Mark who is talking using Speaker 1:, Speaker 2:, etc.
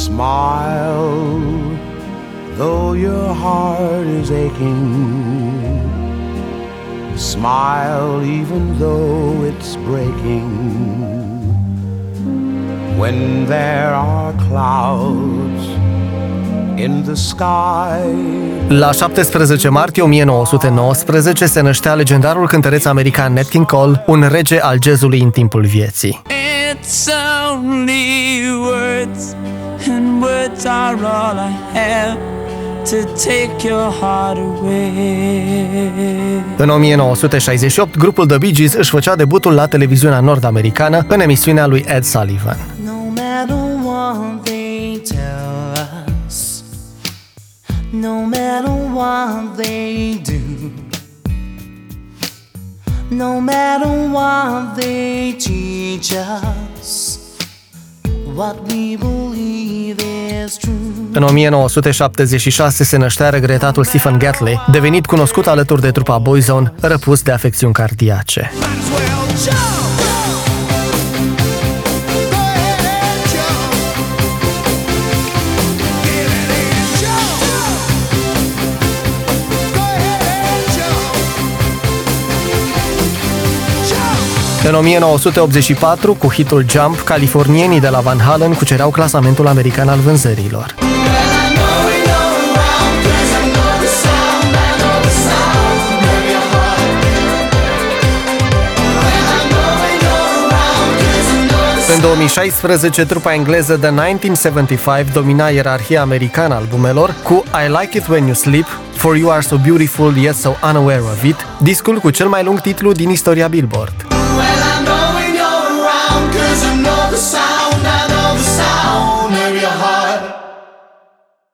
Speaker 1: Smile, though your heart is aching. Smile, even though it's breaking. When there are clouds in the sky.
Speaker 2: La 17 martie 1919 se năștea legendarul cântăreț american Nat King Cole, un rege al jazzului în timpul vieții.
Speaker 3: It's only words, and words are all I have to take your heart away.
Speaker 2: În 1968, grupul The Bee Gees își făcea debutul la televiziunea nord-americană în emisiunea lui Ed Sullivan.
Speaker 3: No matter what they tell us, no matter what they do, no matter what they teach us, what we believe is true.
Speaker 2: În 1976 se năștea regretatul Stephen Gately, devenit cunoscut alături de trupa Boyzone, răpus de afecțiuni cardiace. În 1984, cu hitul Jump, californienii de la Van Halen cucereau clasamentul american al vânzărilor. În 2016, trupa engleză The 1975 domina ierarhia americană a albumelor cu I Like It When You Sleep, For You Are So Beautiful Yet So Unaware of It, discul cu cel mai lung titlu din istoria Billboard.
Speaker 4: Cause I know the sound of your heart.